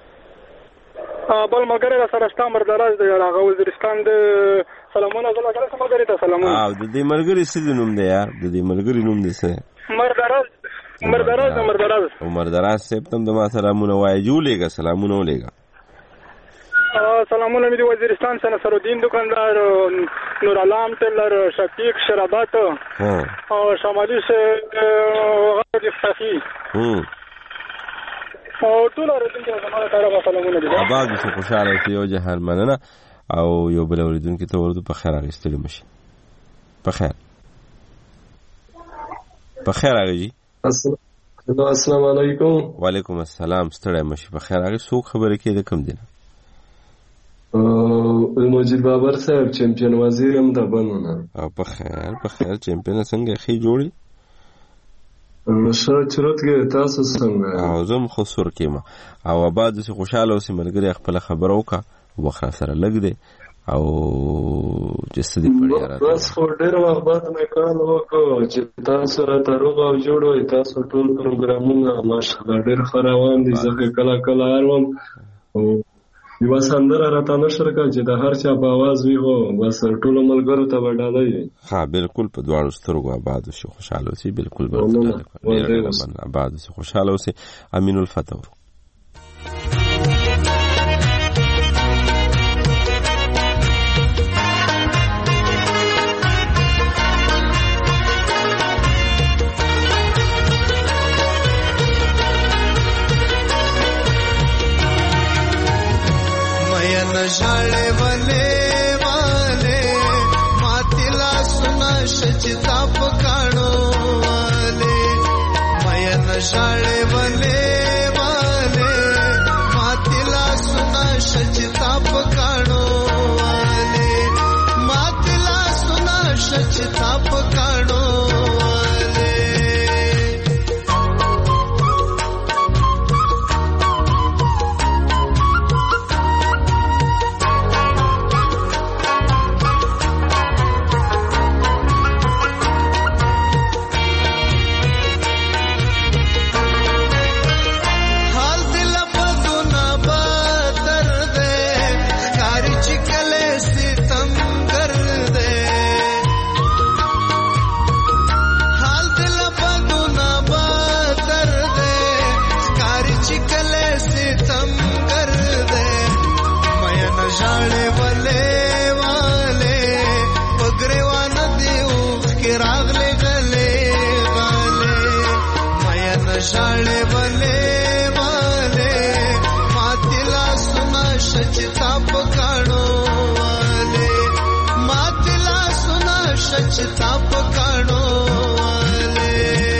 بل مرګره سره ستا مردراز دی هغه وزیرستان د سلامونه زله کله مرګره ته سلامونه او د دې مرګري څه نوم دی یار د دې مرګري نوم دی څه مردراز مردراز مردراز مردراز سپتم د ما سلامونه وای جوړېګه سلامونه ولېګه سلامونه مې د وزیرستان سره سرودین دکاندار نور علام ټلر شفیق شرابات او شمالي سے غادي فخي هم او ټول راځي زموږ طرفه سلامونه دي آباد شو خوشاله شي او جهان مننه او یو بل اوریدونکو ته ورته په خیر راغستل مشي په خیر په خیر راغی السلام علیکم وعلیکم السلام ستړی مشي په خیر راغی څوک خبرې کې د کم دینه المجید بابر صاحب چمپیون وزیر هم د بنونه او په خیر په خیر چمپیون څنګه خې جوړي نشه چرته کې تاسو څنګه او زم خسور کېما او آباد سي خوشاله اوسې ملګری خپل خبرو کا وخره سره لګ دی او چې سدي پړې راته بس خو ډېر وخت بعد مې کال وکړ چې تاسو راته روغ او جوړ وئ. تاسو ټول پروګرامونه ماشاءالله ډېر ښه روان دي. زه کله کله اروم او یوه سندره راته نشر کړه چې د هر چا په اواز وي خو بس ټولو ملګرو ته به ډالۍ وي. ها بالکل په دواړو سترګو آباد اوسي خوشحاله اوسي. بالکل به آباد اوسي خوشحاله اوسي. امین الفتح ژړې ولې والے ماتلا سنا شچتا پکانو والے مین ژړې ولې والے ماتلا سنا شچتا پکانو والے ماتلا سنا شچتا پکانو ژړې ولې والے ماتلا سنا شچتا پکانو والے ماتلا سنا شچتا پکانو والے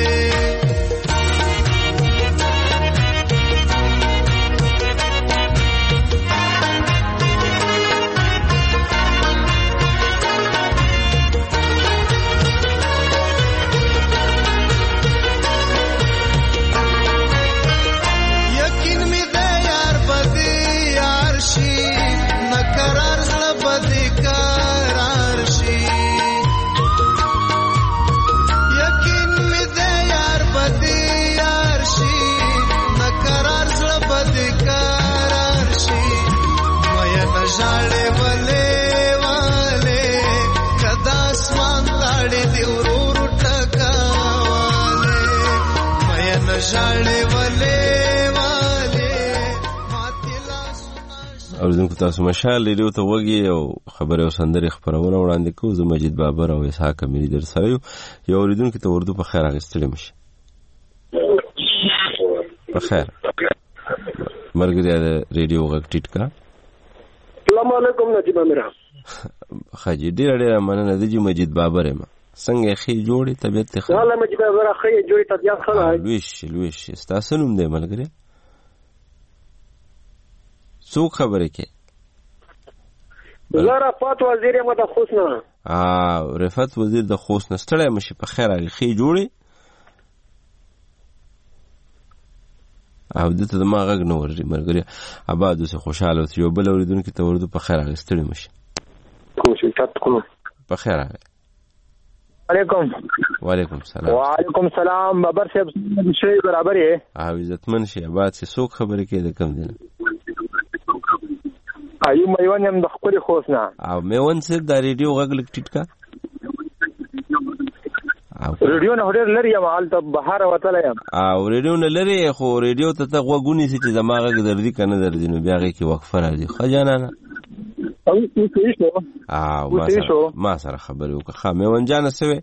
ژړې ولې والے کدا اسمان تاړې دی ورور ټکاواله مین ژړې ولې والے ماتلا سنا. اوریدونکو تاسو مشال ریډیو ته وګي او خبره او سندري خبرونه وړاندې کوو. زه مجید بابر او اسحاق اميري در سره یو. یو اوریدونکو ته اردو په خیر اغستړي مشه په خیر مرګري ریډیو غږ ټیټ کا. السلام علیکم نجیب امیر خاجي ډیر ډیر مننه دی مجید بابر ما څنګه خې جوړې طبيعت ته خاله والله مجید بابر خې جوړې طبيعت خاله لويش لويش تاسو نوم دی ملګری څو خبره کې زه رفعت وزیر یم د خوست نه. ا رفعت وزیر د خوست نه ستړی مشه په خیر هغه خې جوړې او دته د ما غږ نه ورې مرګري آباد اوسه خوشاله اوسه. یو بل اوریدونکو ته ورته په خیر هغه ستړي مشه کوشش کوم په خیر هغه. علیکم وعلیکم السلام. وعلیکم السلام بابر صاحب شي برابر یې او عزتمن شي آباد سي څوک خبره کې د کم دي ایو میوان هم د خپل خوښ نه او میوان سره د ریډیو غږ لګ ټیټ کا ریډیو نه هډر لري یم حال ته بهر وتل یم او ریډیو نه لري خو ریډیو ته ته غوګونی سي چې دماغ دردي کنه دردي نو بیا غي کې وقفه راځي خجانا نه او څه شو او ما سره ما سره خبرې وکړه خامې ونجانه سوي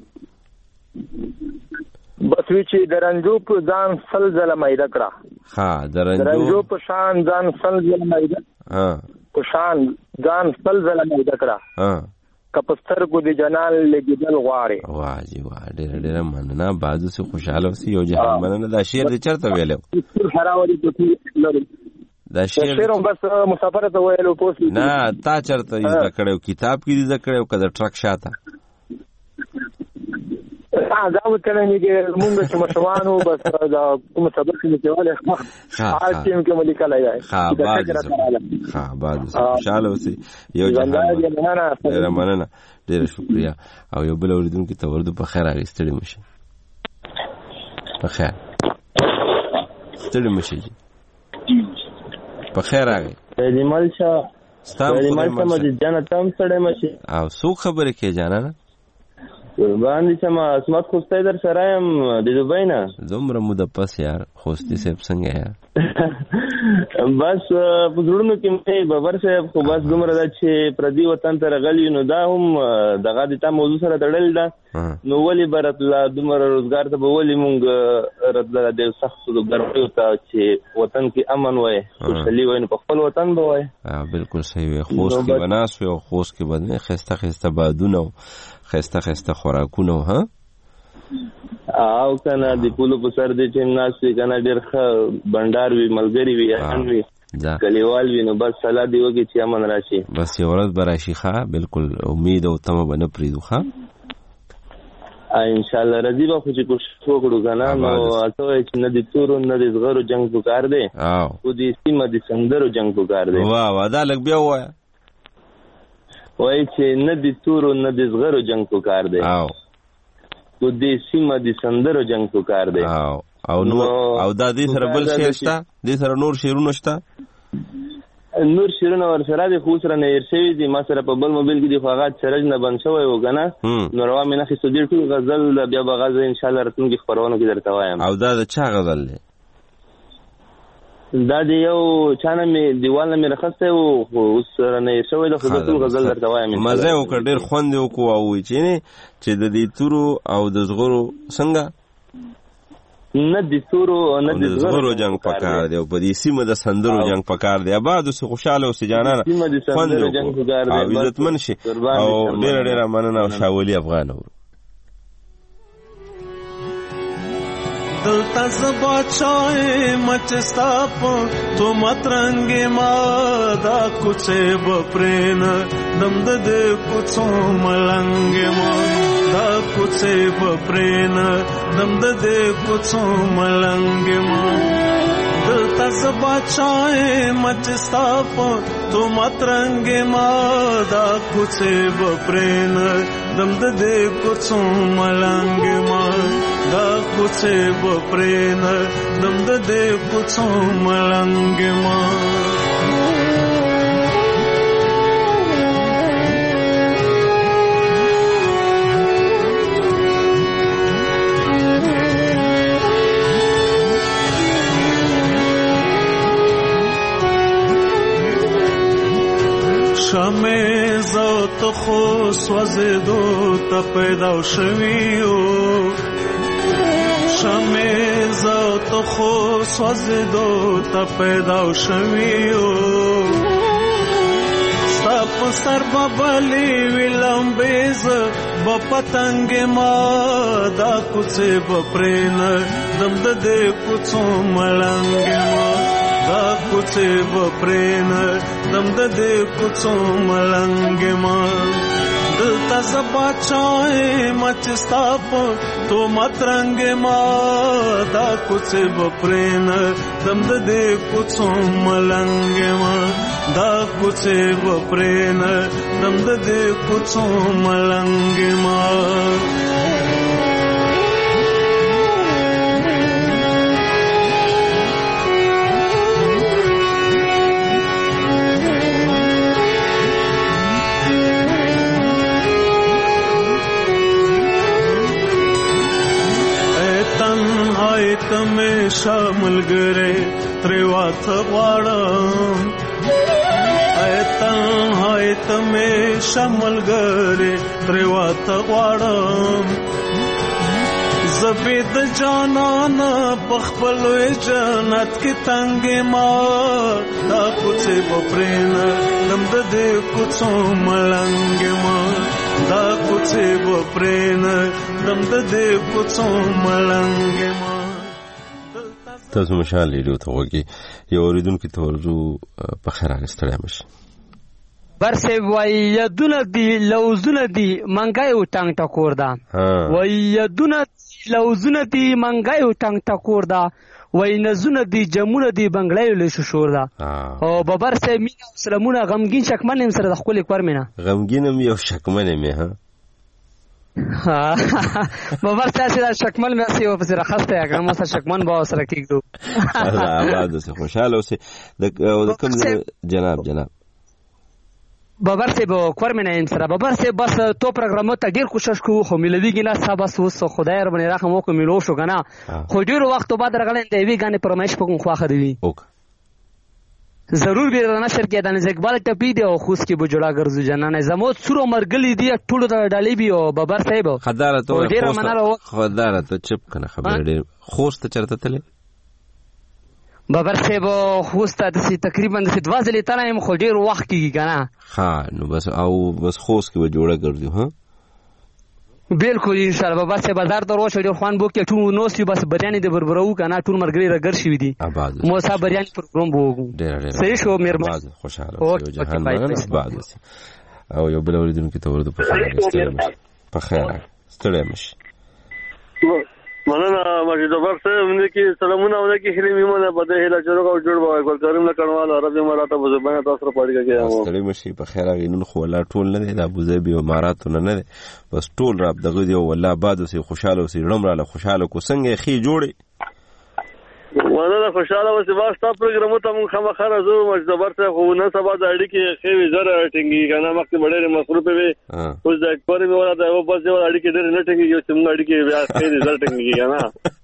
بس وی چې درنجو په ځان سل ځله مېدا کړه. ها درنجو درنجو په شان ځان سل ځله مېدا ها په شان ځان سل ځله مېدا کړه. ها کپستر کو دی جنال لګیدل غواړي. واه جی واه ډېر ډېر مننه بازو سه خوشاله اوسې یو جهان مننه دا شعر دې چرته ویلو هراوري ته لري دا شعر بس مسافر ته ویلو پوس نه تا چرته یې ذکرېو کتاب کې دې ذکرېو کده ټرک شاته دا وتلني کې مونږ چې مشوانو بس دا کوم سبق کې دیواله ها ټیم کې ملي کله یای ها بعد ها بعد انشاءالله اوسې یو ځای مننه ډېر شکریا او یو بل اوریدونکو ته ورته په خیر راغستړي مشه په خیر ستړي مشه په خیر راغی جمال شاه ستاسو جمال شاه مجید جان تام ستړي مشه او سو خبره کې جانا باندې چې ما اسمت خوسته در سره يم د دوبۍ نه دومره موده پس یار خوستي صاحب څنګه یار بس په زړونو کې مې باور صاحب خو بس دومره دا چې پردي وطن ته راغلی نو دا هم دغه د تا موضوع سره تړل ده نو ولې برتله دومره روزګار ته به ولې مونږ راتله د سختو د ګرمیو ته چې وطن کې امن وای خوشحالي وای نو په خپل وطن به وای بالکل صحیح وای خوست کې به ناست وای او خوست کې به نه ښایسته ښایسته بادونه و ښایسته ښایسته خوراکونه ها او کنه د پولو په سر دې چې ناست وي کنه ډېر ښه بنډار وي ملګري وي احسن وي کلیوال وي نو بس سلا دی وکړي چې امن راشي بس یو ورځ به راشي ښه بالکل امید او تمه به نه پرېږدو ښه ان شاء الله راځي به خو چې کوشش وکړو کنه نو اته وایي چې نه د تورو نه د زغرو جنګ پکار دی خو د سیمه د سندرو جنګ پکار دی واه واه دا لږ بیا ووایه وایي چې نه د تورو نه د زغرو جنګ پکار دی خو د سیمه د سندرو جنګ پکار دی او نو او دا دې سره بل شعر شته دې سره نور شعرونه شته نور شیرونه ور سره د خو سره نه ارشوي دي ما سره په بل موبایل کې د فقط چرج نه بند شوی و کنه نو روا مې نه خسته دې ټول غزل بیا به غزل ان شاء الله راتلونکي خبرونه کې درته وایم او دا د چا غزل دی دا د یو چانه مې دیوال نه مې رخصته و اوس سره نه شوی د خو ټول غزل درته وایم مزه وکړ ډېر خوند وکړو او چې چې د دې تورو او د زغرو څنګه نه د تورو نه د زغرو جنگ پکار دی او په دې سیمه د سندرو جنگ پکار دی آباد اوس خوشاله اوسې جانانه سیمه د سندرو جنگ پکار دی او عزتمن شي او ډېر ډېر مننه او شاولي افغان او دلتا زبا چای مچستاپ تو مترنگ ما دا کچے بپرین دمد دے کچھو ملنگ ما دا کچے بپرین دمد دے کچھو ملنگ ما دلتا زبا چای مچستاپ تو مترنگ ما دا کچے بپرین دمد دے کچھو ملنگ ما دا کچھ بپرین دمد دے کچھ ملنگ ماں شمع زوت خو سوزیدو تا پیدا شویو شمع زوت خو سوزیدو تا پیدا شویو سپ سر ببلی ویلم بیز بپتنگ ما دا کچھ بپرین دمد دے کچھ ملنگ ما دا کچھ بپرین دمد دے کچھ ملنگ ما دلتا زبا چائے مچستاپ تو مترنگ ما دا کچھ بپرین دمد دے کچھ ملنگ ما دا کچھ بپرین دمد دے کچھ ملنگ ما تمہیں شامل گرے تریوات غواړم اے تنهائی تمہیں شامل گرے تریوات غواړم زبید جانان پخپلو جنت کی تنگ ما دا کچھ بپرین دمد دے کچھ ملنگ ما دا کچھ بپرین دمد دے کچھ ملنگ ما تاسو مشال ریډیو ته وګورئ یو اوریدونکو ته ورجو په خیر راغستړی مشه برسه وای یدونه دی لوزونه دی منګای او ټنګ ټکور دا وای یدونه لوزونه دی منګای او ټنګ ټکور دا وای نزونه دی جمونه دی بنگړایو له شور دا او ببر سه مینا سلامونه غمگین شکمن هم سره د خپل کور مینا غمگینم یو شکمن می ها ببر سه سره شکمن مې سی او سره خسته یا کوم سره شکمن با سره کیږي الله آباد سه خوشاله اوسه د کوم جناب جناب بابر سے بو کورمنه ایم سره بابر سے بس تو پروګرامو ته ډیر کوشش کوو خو ملویږي نه سبا بس خدای رب نه رحم وکړي ملو شو کنه خو ډیر وخت بعد رغلن دی وی غانه پرمایش پکون خو اخر دی ضرور به نه شر کې دانه اقبال ټپی دی او خوس کې بجړه ګرځو جنانه زموت سورو مرګلی دی ټولو ته ډالې بي او بابر صاحب خدای ته خدای ته چپ کنه خبر ډیر خوست چرته تل بابر صاحب خوست د تقریبا د دوازلې تنه هم خو ډیر وخت کیږي کنه ها نو بس او بس خوست کې جوړه ګرځو ها بالکل ان شاء الله بابا سے بازار ته روش ډیر خوان بو کې ټول نو سی بس بریانی د بربرو کنه ټول مرګري رګر شي دي مو صاحب بریانی پروګرام بو ډیر ډیر صحیح شو مهرباني خوشاله او جهان بعد او یو بل اوریدونکو کې تورد په خیر په خیر ستړي مش مننه ماجد بر صاحب نه کی سلامونه ونه کی هلی میمونه بده هلا چرګ او جوړ بوای ګل کریم لکنوال عربي مراته په زبانه تاسو پړګه کې ستړي مشي په خیر غینون خو ولا ټول نه د ابو ظبي او امارات نه نه بس ټول رب دغه دی والله باد سي خوشاله او سي رمراله خوشاله کو څنګه خي جوړي مننه خوشاله او سي واسطه پروګرام ته مون خامخا راځو ماجد بر صاحب خو نه سبا د اړیکې خېوي زره ټینګي کنه مخکې ډېر مصروف وي اوس د اکبر می ولا د او بس یو اړیکې ډېر نه ټینګي یو څنګه اړیکې بیا خېوي زره ټینګي کنه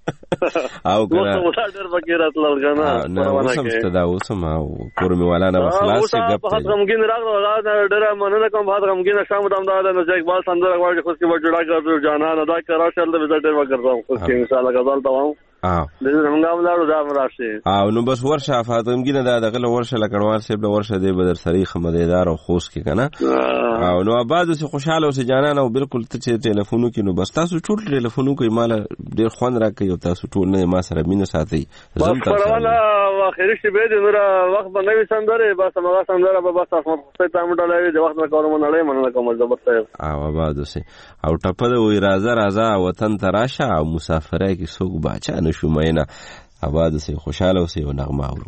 او کنه اوس ډېر پکې راتلل کنه نه اوس هم ستدا اوس ما کور می ولا نه خلاص غپ په غمګین راغلو دا ډېر مننه کوم په غمګین شام دام دا نه چې اقبال سندره غواړي خو کې وجوړا کړو جانا نه دا کرا شل د ډېر وګرځم خو کې ان شاء الله غزل تاوم اه د زمونږ ولادو دا مراشي او نو بس ورشه فاطمګینه دا دغه ورشه لکړوال سیب د ورشه دی بدر سری خمدیدار او خوش کې کنه او نو آباد سي خوشاله او سي جانان او بالکل ته چې ټلیفونو کې نو بس تاسو ټول ټلیفونو کوي مال ډیر خوان راکې او تاسو ټول نه ما سره مين ساتي زم تاسو والا واخر شي به د نور وخت باندې سندره بس ما سندره به بس تاسو ته تاسو ډالې د وخت کوم نه لې مننه کوم زبر صاحب او آباد سي او ټپه د وې راځه راځه وطن ته راشه او مسافرای کې سوق باچا شو مینه آباد سي خوشاله او سي نغمه اورو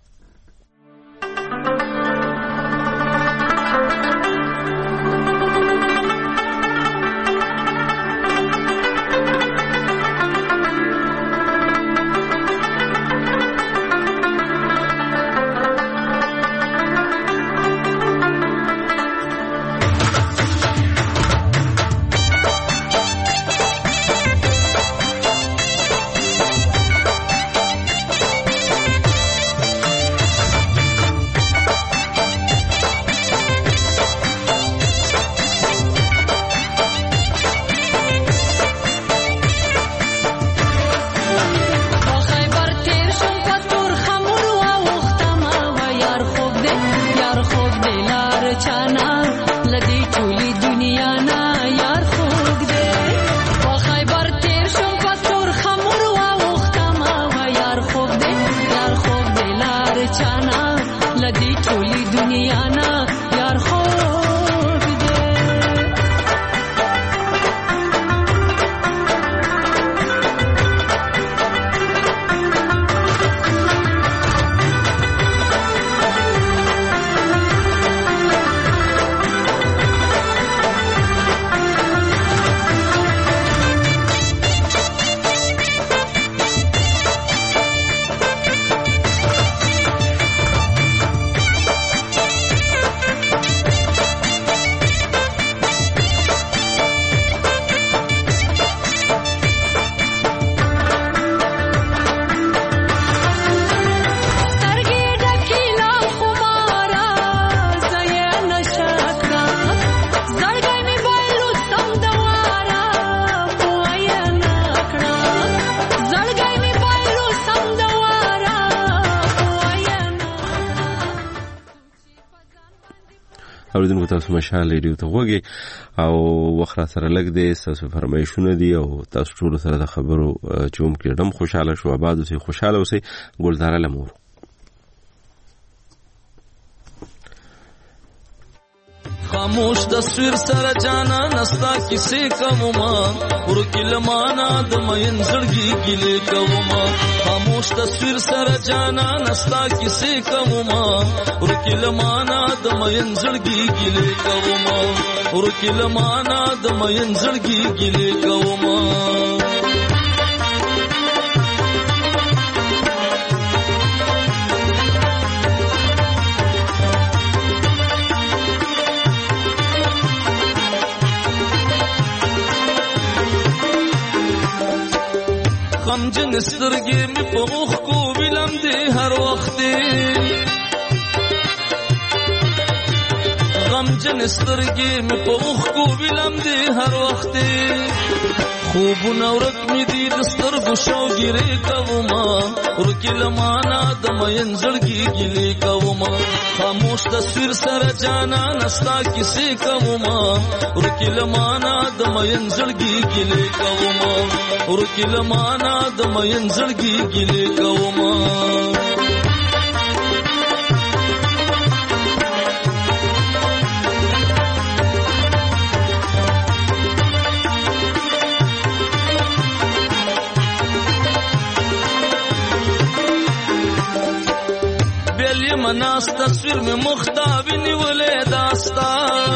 اوریدونکو تاسو مشال ریډیو ته وګورئ او وخت سره لګ دې تاسو فرمایشونه دي او تاسو ټول سره د خبرو چوم کړم خوشاله شو آباد اوسئ خوشاله اوسئ ګلزار لمور خاموش تصویر سره جانا نستا کیسې کوما ورکی لمانا د مین زړګي ګلې کوما خاموش تصویر سره جانا نستا کیسې کوما ورکی لمانا د مین زړګي ګلې کوما ورکی لمانا د مین زړګي ګلې کوما غمجن سترګې مې په اوښ کو ویلم دې هر وخت غمجن سترګې مې په اوښ کو ویلم دې هر وخت خوبونه ورک مې دي د سترګو شوګیرې کوما ورکی لمانا د مین زړګي ګلې کوما خاموش تصویر سره جانا نستا کیسې کوما ورکی لمانا د مین زړګي ګلې کوما ورکی لمانا د مین زړګي ګلې کوما مناس تصویر میں مختاب نیولے داستا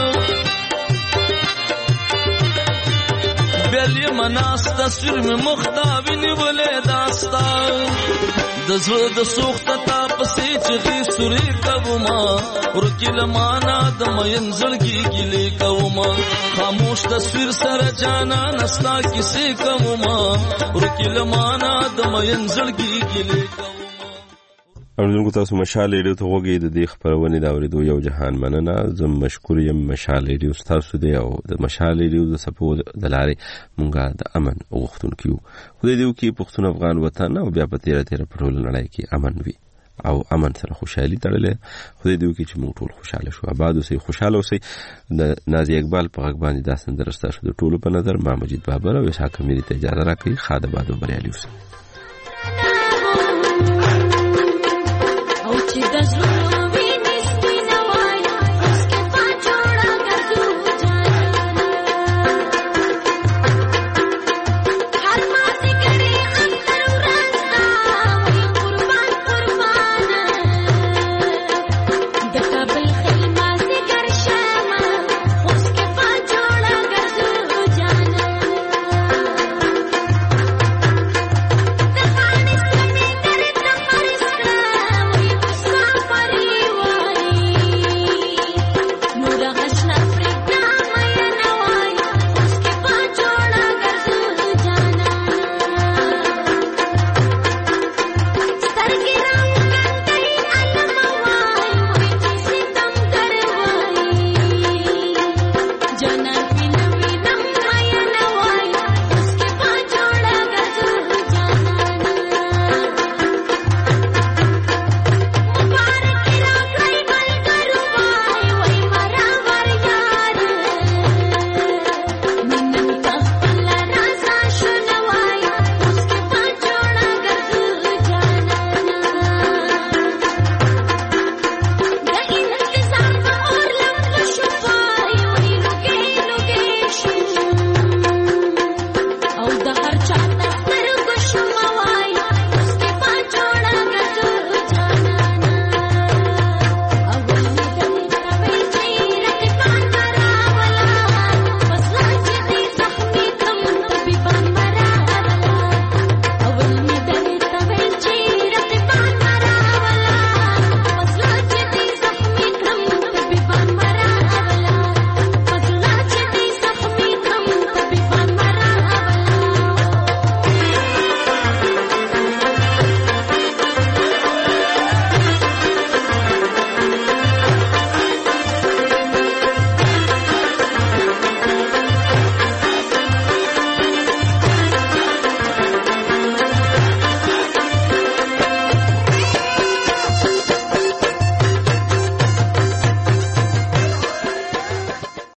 بیلی مناس تصویر میں مختاب نیولے داستا دزړه د سوخت تا پسې چغې سورې کوما ورکی لمانا د مین زړګي ګلې کوما خاموش تصویر سره جانا نستا کیسې کوما ورکی لمانا د مین زړګي ګلې کوما اوریدونکو تاسو مشال ریډیو ته وګورئ د دې خبرونه دا اوریدو یو جهان مننه زم مشکور یم مشال ریډیو تاسو دی او د مشال ریډیو د سپو د لارې مونږه د امن غوښتونکو خدای دې وکړي پښتون افغان وطن او بیا په تیره تیره په ټول نړۍ کې امن وي او امن سره خوشحالي تړلې خدای دې وکړي چې موږ ټول خوشاله شو آباد اوسئ خوشاله اوسئ د نازي اقبال په غږ باندې دا سندره ستاسو د ټولو په نظر ما مجید بابر او اسحاق اميري ته اجازه راکړئ خاطر بعد بریالي اوسئ چې د